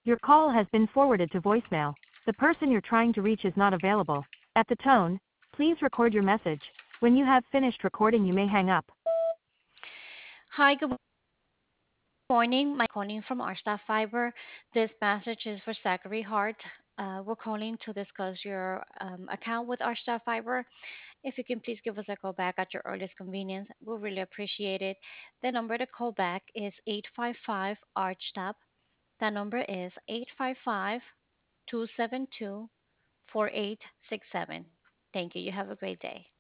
Your call has been forwarded to voicemail. The person you're trying to reach is not available. At the tone, please record your message. When you have finished recording, you may hang up. Hi, good morning. My calling from our staff fiber. This message is for Zachary Hart. We're calling to discuss your account with our staff fiber. If you can please give us a call back at your earliest convenience, we'll really appreciate it. The number to call back is 855 ARCHTAP. That number is 855 272 4867. Thank you. You have a great day.